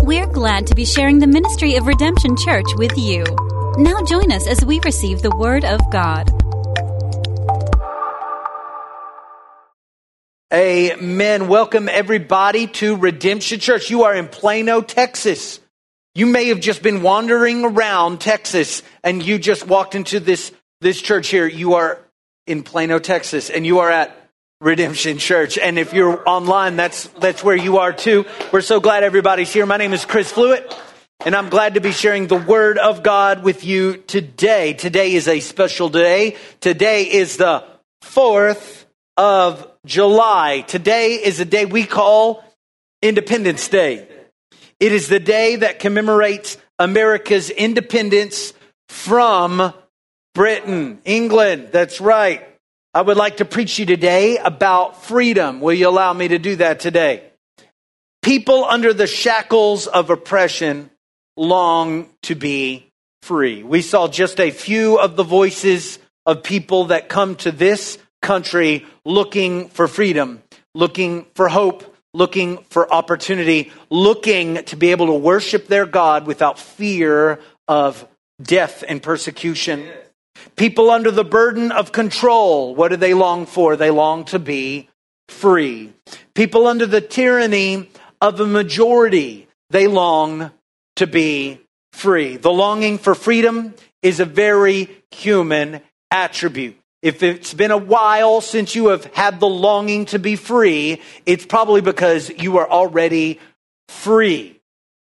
We're glad to be sharing the ministry of Redemption Church with you. Now join us as we receive the Word of God. Amen. Welcome everybody to Redemption Church. You are in Plano, Texas. You may have just been wandering around Texas and you just walked into this church here. You are in Plano, Texas, and you are at Redemption Church. And if you're online, that's where you are too. We're so glad everybody's here. My name is Chris Flewitt, and I'm glad to be sharing the Word of God with you today. Today is a special day. Today is the 4th of July. Today is a day we call Independence Day. It is the day that commemorates America's independence from Britain, England. That's right. I would like to preach you today about freedom. Will you allow me to do that today? People under the shackles of oppression long to be free. We saw just a few of the voices of people that come to this country looking for freedom, looking for hope, looking for opportunity, looking to be able to worship their God without fear of death and persecution. People under the burden of control, what do they long for? They long to be free. People under the tyranny of a majority, they long to be free. The longing for freedom is a very human attribute. If it's been a while since you have had the longing to be free, it's probably because you are already free.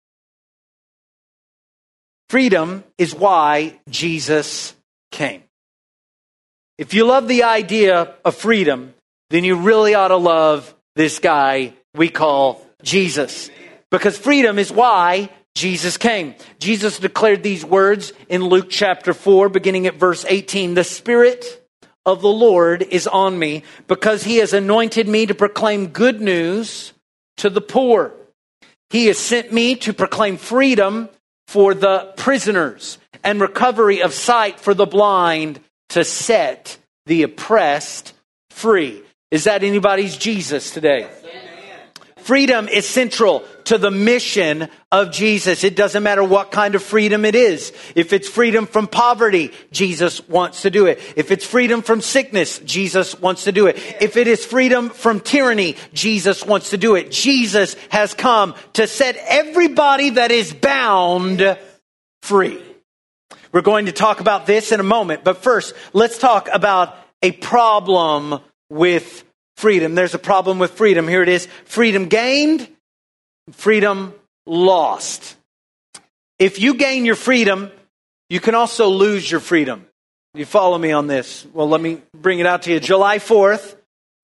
Freedom is why Jesus came. If you love the idea of freedom, then you really ought to love this guy we call Jesus. Because freedom is why Jesus came. Jesus declared these words in Luke chapter 4, beginning at verse 18. The Spirit of the Lord is on me because he has anointed me to proclaim good news to the poor. He has sent me to proclaim freedom for the prisoners and recovery of sight for the blind, to set the oppressed free. Is that anybody's Jesus today? Freedom is central to the mission of Jesus. It doesn't matter what kind of freedom it is. If it's freedom from poverty, Jesus wants to do it. If it's freedom from sickness, Jesus wants to do it. If it is freedom from tyranny, Jesus wants to do it. Jesus has come to set everybody that is bound free. We're going to talk about this in a moment, but first, let's talk about a problem with freedom. There's a problem with freedom. Here it is. Freedom gained, freedom lost. If you gain your freedom, you can also lose your freedom. You follow me on this? Well, let me bring it out to you. July 4th,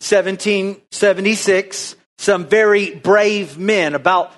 1776, some very brave men, about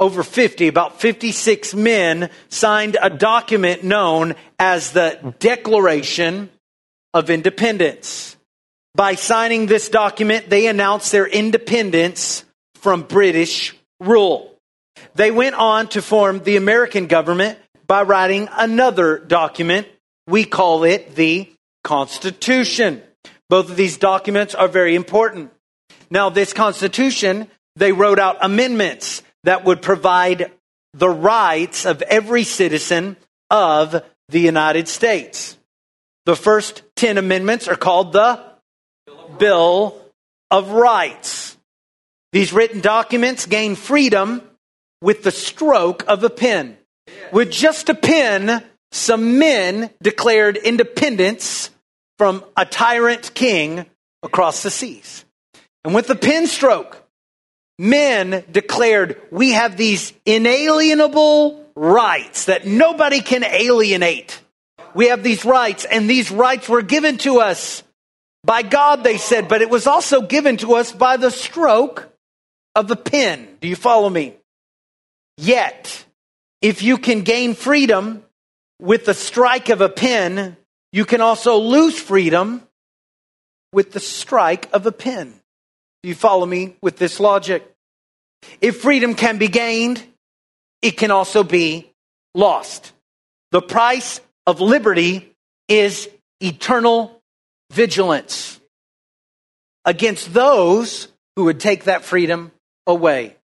56 men signed a document known as the Declaration of Independence. By signing this document, they announced their independence from British rule. They went on to form the American government by writing another document. We call it the Constitution. Both of these documents are very important. Now, this Constitution, they wrote out amendments that would provide the rights of every citizen of the United States. The first 10 amendments are called the Bill of Rights. These written documents gain freedom with the stroke of a pen. With just a pen, some men declared independence from a tyrant king across the seas. And with the pen stroke, men declared, we have these inalienable rights that nobody can alienate. We have these rights, and these rights were given to us by God, they said, but it was also given to us by the stroke of a pen. Do you follow me? Yet, if you can gain freedom with the strike of a pen, you can also lose freedom with the strike of a pen. Do you follow me with this logic? If freedom can be gained, it can also be lost. The price of liberty is eternal vigilance against those who would take that freedom away.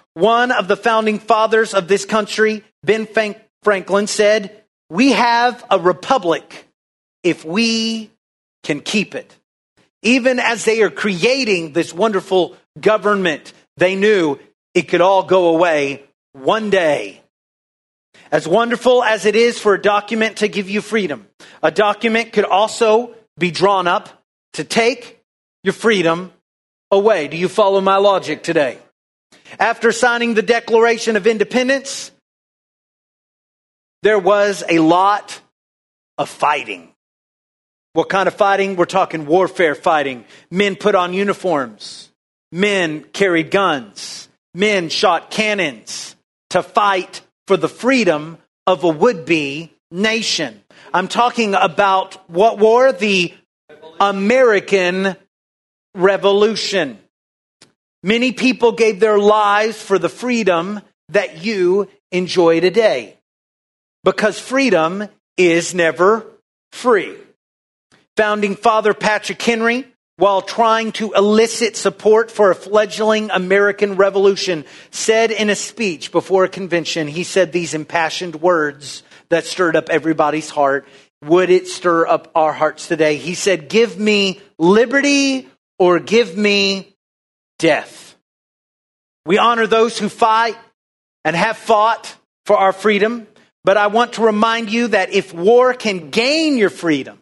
One of the founding fathers of this country, Ben Franklin, said, "We have a republic if we can keep it." Even as they are creating this wonderful government, they knew it could all go away one day. As wonderful as it is for a document to give you freedom, a document could also be drawn up to take your freedom away. Do you follow my logic today? After signing the Declaration of Independence, there was a lot of fighting. What kind of fighting? We're talking warfare fighting. Men put on uniforms. Men carried guns. Men shot cannons to fight for the freedom of a would-be nation. I'm talking about what war? The American Revolution. Many people gave their lives for the freedom that you enjoy today, because freedom is never free. Founding Father Patrick Henry, while trying to elicit support for a fledgling American Revolution, said in a speech before a convention, he said these impassioned words that stirred up everybody's heart. Would it stir up our hearts today? He said, "Give me liberty or give me death." We honor those who fight and have fought for our freedom, but I want to remind you that if war can gain your freedom,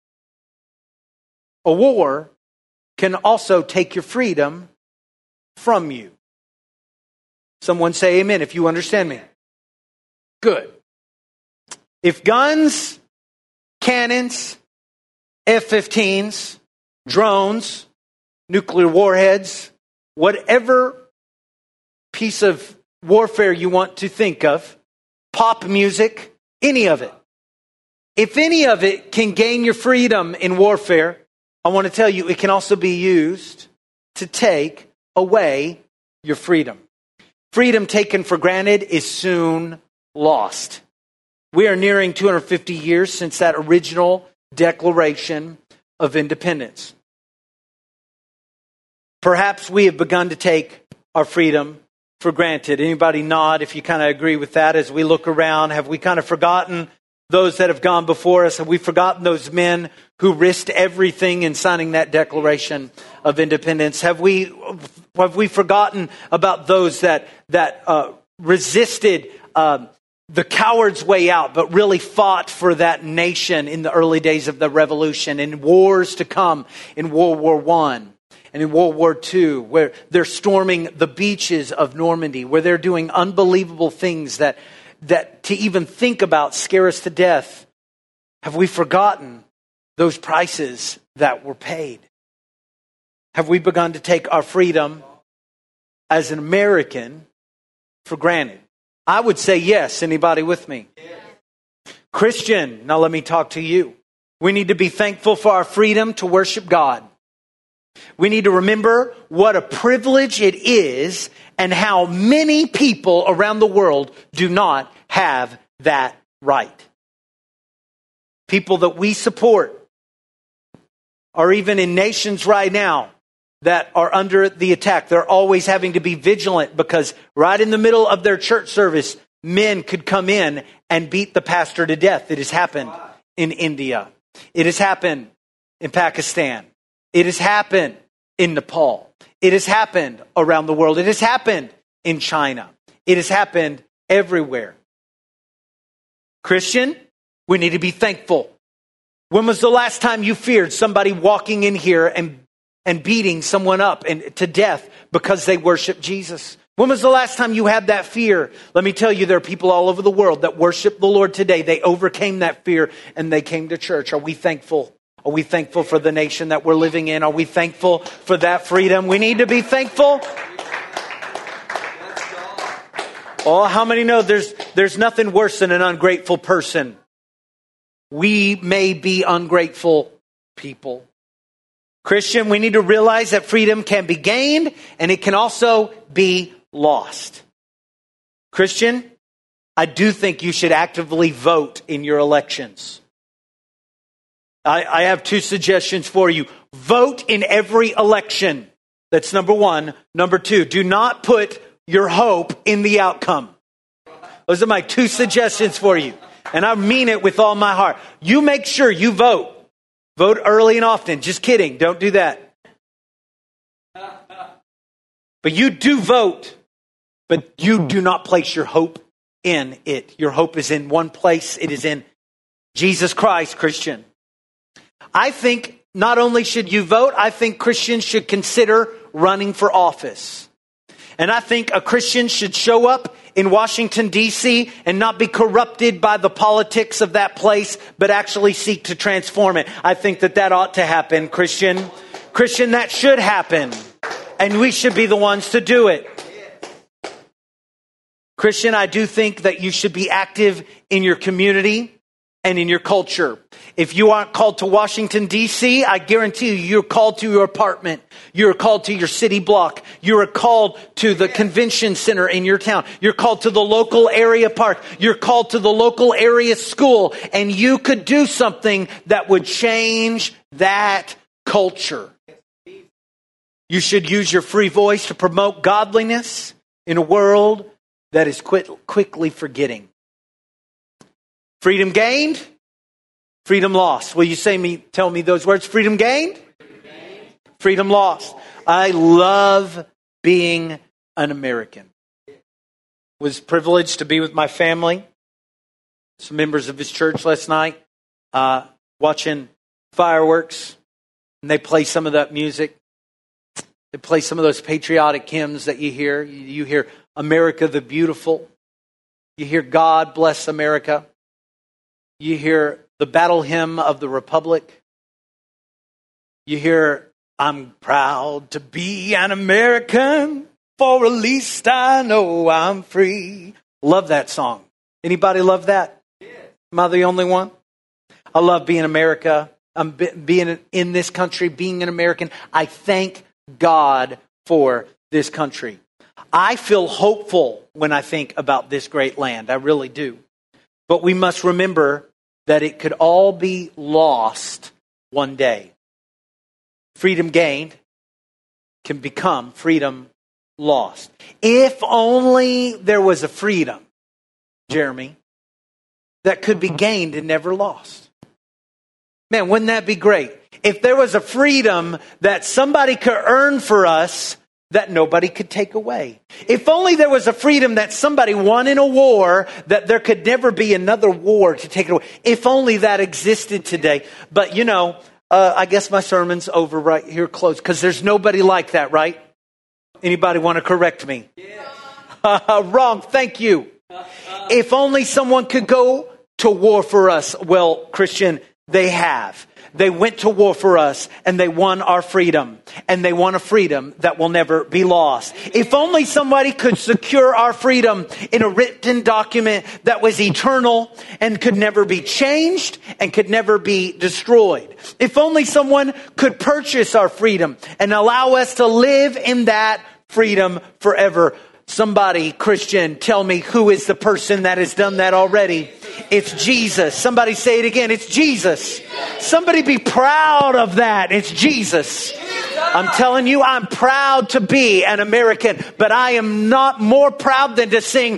a war can also take your freedom from you. Someone say amen if you understand me. Good. If guns, cannons, F-15s, drones, nuclear warheads, whatever piece of warfare you want to think of, pop music, any of it, if any of it can gain your freedom in warfare, I want to tell you it can also be used to take away your freedom. Freedom taken for granted is soon lost. We are nearing 250 years since that original Declaration of Independence. Perhaps we have begun to take our freedom for granted. Anybody nod if you kind of agree with that as we look around? Have we kind of forgotten those that have gone before us? Have we forgotten those men who risked everything in signing that Declaration of Independence? Have we forgotten about those that resisted the coward's way out, but really fought for that nation in the early days of the Revolution, in wars to come, in World War I and in World War II, where they're storming the beaches of Normandy, where they're doing unbelievable things that to even think about scare us to death? Have we forgotten those prices that were paid? Have we begun to take our freedom as an American for granted? I would say yes. Anybody with me? Yes. Christian, now let me talk to you. We need to be thankful for our freedom to worship God. We need to remember what a privilege it is and how many people around the world do not have that right. People that we support are even in nations right now that are under the attack. They're always having to be vigilant because right in the middle of their church service, men could come in and beat the pastor to death. It has happened in India. It has happened in Pakistan. It has happened in Nepal. It has happened around the world. It has happened in China. It has happened everywhere. Christian, we need to be thankful. When was the last time you feared somebody walking in here and beating someone up and to death because they worship Jesus? When was the last time you had that fear? Let me tell you, there are people all over the world that worship the Lord today. They overcame that fear and they came to church. Are we thankful? Are we thankful for the nation that we're living in? Are we thankful for that freedom? We need to be thankful. Oh, how many know there's nothing worse than an ungrateful person? We may be ungrateful people. Christian, we need to realize that freedom can be gained and it can also be lost. Christian, I do think you should actively vote in your elections. I have two suggestions for you. Vote in every election. That's number one. Number two, do not put your hope in the outcome. Those are my 2 suggestions for you. And I mean it with all my heart. You make sure you vote. Vote early and often. Just kidding. Don't do that. But you do vote. But you do not place your hope in it. Your hope is in one place. It is in Jesus Christ, Christian. I think not only should you vote, I think Christians should consider running for office. And I think a Christian should show up in Washington, D.C. and not be corrupted by the politics of that place, but actually seek to transform it. I think that ought to happen, Christian. Christian, that should happen. And we should be the ones to do it. Christian, I do think that you should be active in your community and in your culture. If you aren't called to Washington, D.C., I guarantee you, you're called to your apartment. You're called to your city block. You're called to the convention center in your town. You're called to the local area park. You're called to the local area school. And you could do something that would change that culture. You should use your free voice to promote godliness in a world that is quickly forgetting. Freedom gained, freedom lost. Will you tell me those words? Freedom gained, freedom lost. I love being an American. Was privileged to be with my family, some members of his church last night, watching fireworks, and they play some of that music. They play some of those patriotic hymns that you hear. You hear America the Beautiful. You hear God Bless America. You hear the battle hymn of the Republic. You hear, I'm proud to be an American, for at least I know I'm free. Love that song. Anybody love that? Am I the only one? I love being America. Being in this country, being an American. I thank God for this country. I feel hopeful when I think about this great land. I really do. But we must remember that it could all be lost one day. Freedom gained can become freedom lost. If only there was a freedom, Jeremy, that could be gained and never lost. Man, wouldn't that be great? If there was a freedom that somebody could earn for us that nobody could take away. If only there was a freedom that somebody won in a war that there could never be another war to take it away. If only that existed today. But I guess my sermon's over right here close because there's nobody like that, right? Anybody want to correct me? Yes. Wrong. Thank you. If only someone could go to war for us. Well, Christian, they have. They went to war for us and they won our freedom. And they won a freedom that will never be lost. If only somebody could secure our freedom in a written document that was eternal and could never be changed and could never be destroyed. If only someone could purchase our freedom and allow us to live in that freedom forever. Somebody, Christian, tell me who is the person that has done that already. It's Jesus. Somebody say it again. It's Jesus. Somebody be proud of that. It's Jesus. I'm telling you, I'm proud to be an American, but I am not more proud than to sing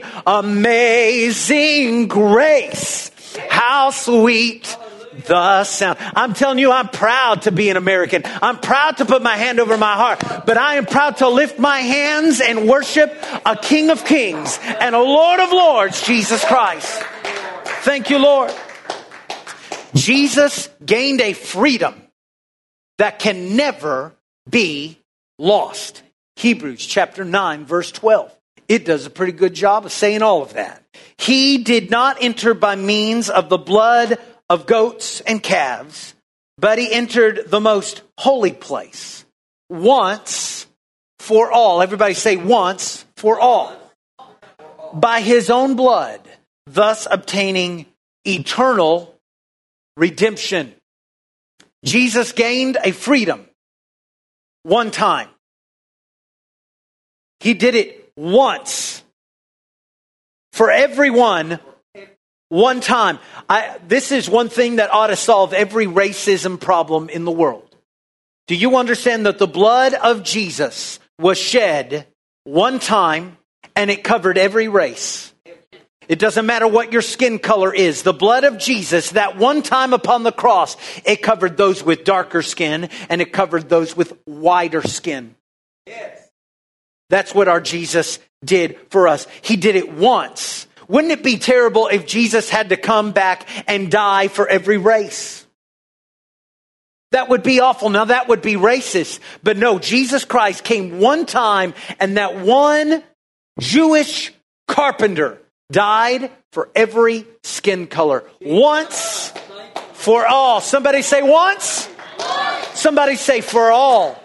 Amazing Grace. How sweet the sound. I'm telling you, I'm proud to be an American. I'm proud to put my hand over my heart, but I am proud to lift my hands and worship a King of Kings and a Lord of Lords, Jesus Christ. Thank you, Lord. Jesus gained a freedom that can never be lost. Hebrews chapter 9, verse 12. It does a pretty good job of saying all of that. He did not enter by means of the blood of goats and calves, but he entered the most holy place once for all. Everybody say once for all. By his own blood, thus obtaining eternal redemption. Jesus gained a freedom one time. He did it once for everyone. One time. This is one thing that ought to solve every racism problem in the world. Do you understand that the blood of Jesus was shed one time And it covered every race. It doesn't matter what your skin color is. The blood of Jesus, that one time upon the cross, it covered those with darker skin and it covered those with whiter skin. Yes. That's what our Jesus did for us. He did it once. Wouldn't it be terrible if Jesus had to come back and die for every race? That would be awful. Now that would be racist. But no, Jesus Christ came one time, and that one Jewish carpenter died for every skin color. Once for all. Somebody say once. Somebody say for all.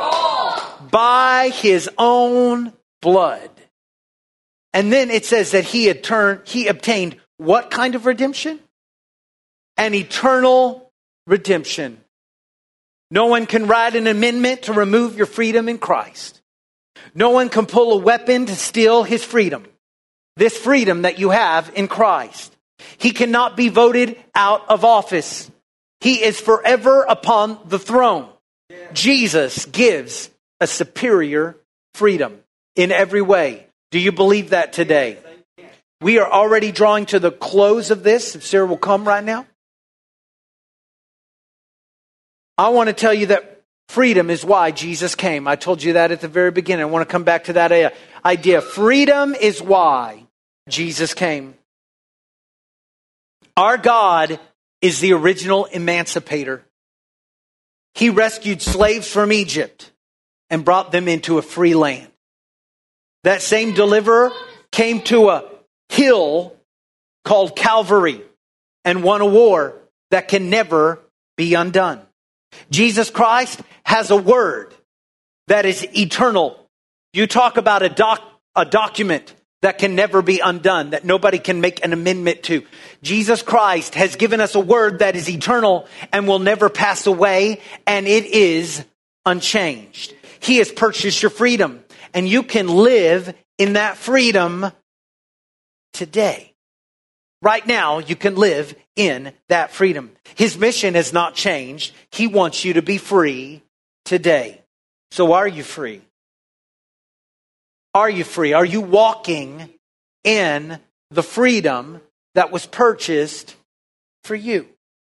By his own blood. And then it says that he obtained what kind of redemption? An eternal redemption. No one can write an amendment to remove your freedom in Christ. No one can pull a weapon to steal his freedom. This freedom that you have in Christ. He cannot be voted out of office. He is forever upon the throne. Jesus gives a superior freedom in every way. Do you believe that today? We are already drawing to the close of this. If Sarah will come right now. I want to tell you that freedom is why Jesus came. I told you that at the very beginning. I want to come back to that idea. Freedom is why Jesus came. Our God is the original emancipator. He rescued slaves from Egypt and brought them into a free land. That same deliverer came to a hill called Calvary and won a war that can never be undone. Jesus Christ has a word that is eternal. You talk about a document that can never be undone, that nobody can make an amendment to. Jesus Christ has given us a word that is eternal and will never pass away, and it is unchanged. He has purchased your freedom, and you can live in that freedom today. Right now, you can live in that freedom. His mission has not changed. He wants you to be free today. So are you free? Are you free? Are you walking in the freedom that was purchased for you?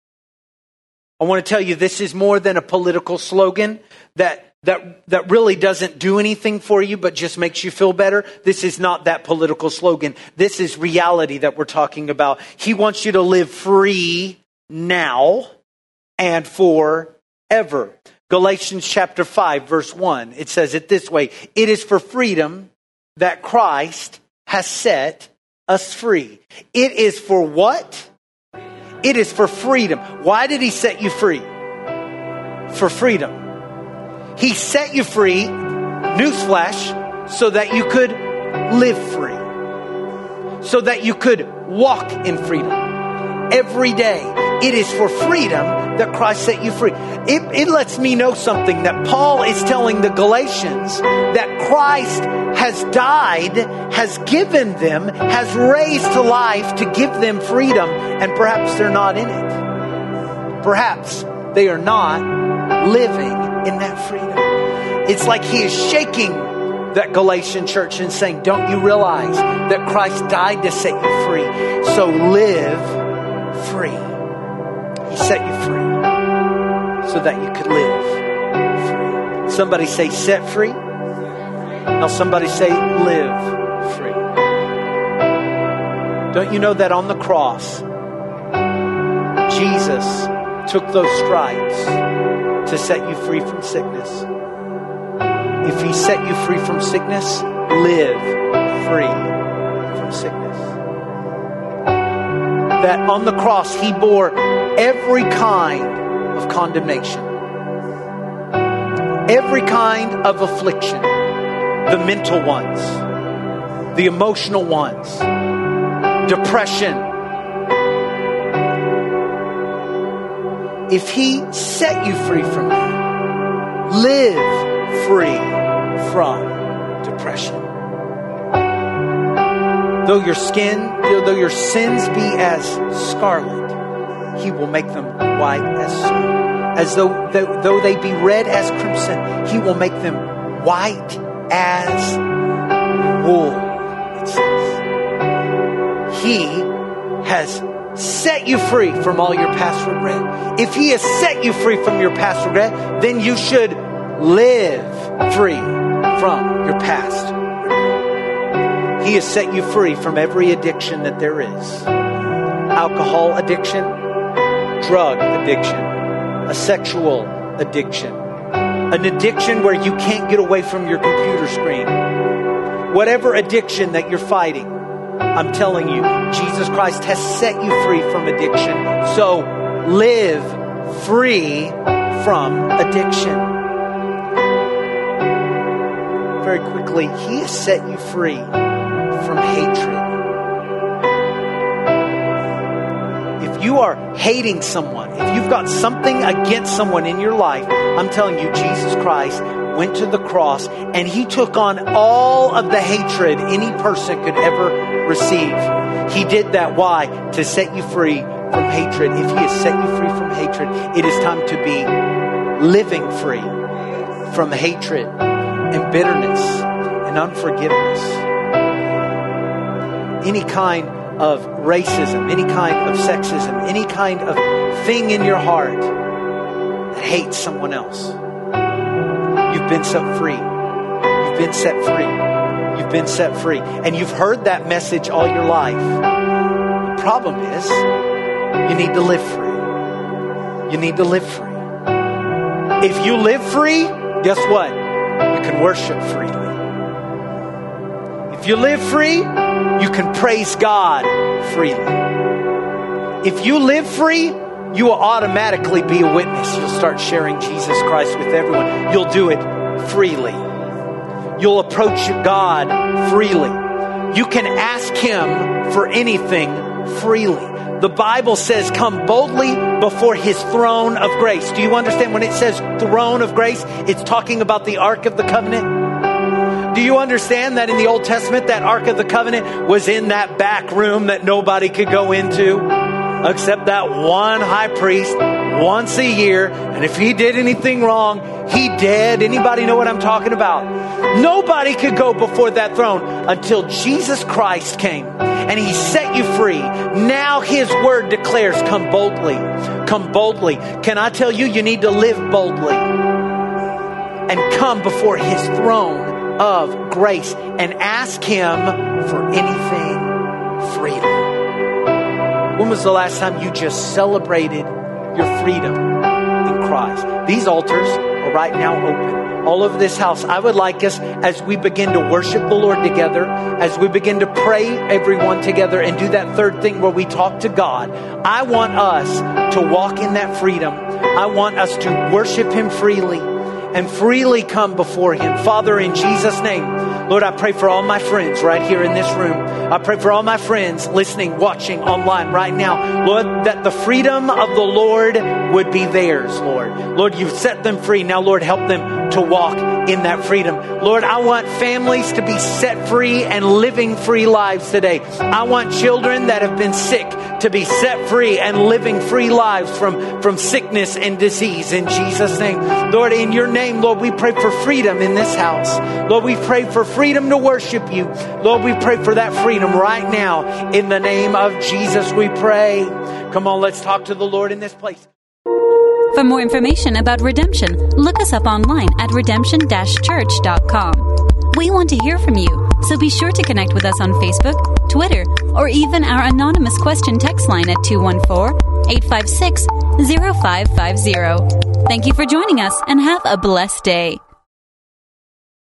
I want to tell you, this is more than a political slogan that really doesn't do anything for you, but just makes you feel better. This is not that political slogan. This is reality that we're talking about. He wants you to live free now and forever. Galatians chapter 5, verse 1, it says it this way. It is for freedom that Christ has set us free. It is for what? It is for freedom. Why did he set you free? For freedom. He set you free, newsflash, so that you could live free. So that you could walk in freedom. Every day. It is for freedom that Christ set you free. It lets me know something, that Paul is telling the Galatians that Christ has died, has given them, has raised to life to give them freedom, and perhaps they're not in it. Perhaps they are not living in that freedom. It's like he is shaking that Galatian church and saying, don't you realize that Christ died to set you free? So live free. He set you free so that you could live free. Somebody say set free. Now somebody say live free. Don't you know that on the cross, Jesus took those stripes to set you free from sickness? If he set you free from sickness, live free from sickness. That on the cross, he bore every kind of condemnation, every kind of affliction, the mental ones, the emotional ones, depression. If he set you free from that, live free from depression. Though your sins be as scarlet, he will make them white as snow. As though they be red as crimson, he will make them white as wool. it says. He has set you free from all your past regret. If He has set you free from your past regret, then you should live free from your past regret. He has set you free from every addiction that there is. Alcohol addiction, drug addiction, a sexual addiction, an addiction where you can't get away from your computer screen. Whatever addiction that you're fighting, I'm telling you, Jesus Christ has set you free from addiction. So live free from addiction. Very quickly, He has set you free from hatred. If you are hating someone, if you've got something against someone in your life, I'm telling you, Jesus Christ went to the cross and He took on all of the hatred any person could ever receive. He did that. Why? To set you free from hatred. If He has set you free from hatred, it is time to be living free from hatred and bitterness and unforgiveness. Any kind of racism, any kind of sexism, any kind of thing in your heart that hates someone else. You've been set free. You've been set free. You've been set free. And you've heard that message all your life. The problem is, you need to live free. You need to live free. If you live free, guess what? You can worship freely. If you live free, you can praise God freely. If you live free, you will automatically be a witness. You'll start sharing Jesus Christ with everyone. You'll do it freely. You'll approach God freely. You can ask Him for anything freely. The Bible says, come boldly before His throne of grace. Do you understand when it says throne of grace? It's talking about the Ark of the Covenant. Do you understand that in the Old Testament, that Ark of the Covenant was in that back room that nobody could go into except that one high priest once a year? And if he did anything wrong, he did. Anybody know what I'm talking about? Nobody could go before that throne until Jesus Christ came and He set you free. Now His word declares, come boldly. Come boldly. Can I tell you, you need to live boldly and come before His throne of grace and ask Him for anything freely. When was the last time you just celebrated your freedom in Christ? These altars are right now open all over this house. I would like us, as we begin to worship the Lord together, as we begin to pray everyone together and do that third thing where we talk to God, I want us to walk in that freedom. I want us to worship Him freely and freely come before Him. Father, in Jesus' name, Lord, I pray for all my friends right here in this room. I pray for all my friends listening, watching online right now, Lord, that the freedom of the Lord would be theirs, Lord. Lord, you've set them free. Now, Lord, help them to walk in that freedom. Lord, I want families to be set free and living free lives today. I want children that have been sick to be set free and living free lives from sickness and disease in Jesus' name. Lord, in your name, Lord, we pray for freedom in this house. Lord, we pray for freedom to worship you. Lord, we pray for that freedom right now. In the name of Jesus, we pray. Come on, let's talk to the Lord in this place. For more information about Redemption, look us up online at redemption-church.com. We want to hear from you, so be sure to connect with us on Facebook, Twitter, or even our anonymous question text line at 214-856-0550. Thank you for joining us and have a blessed day.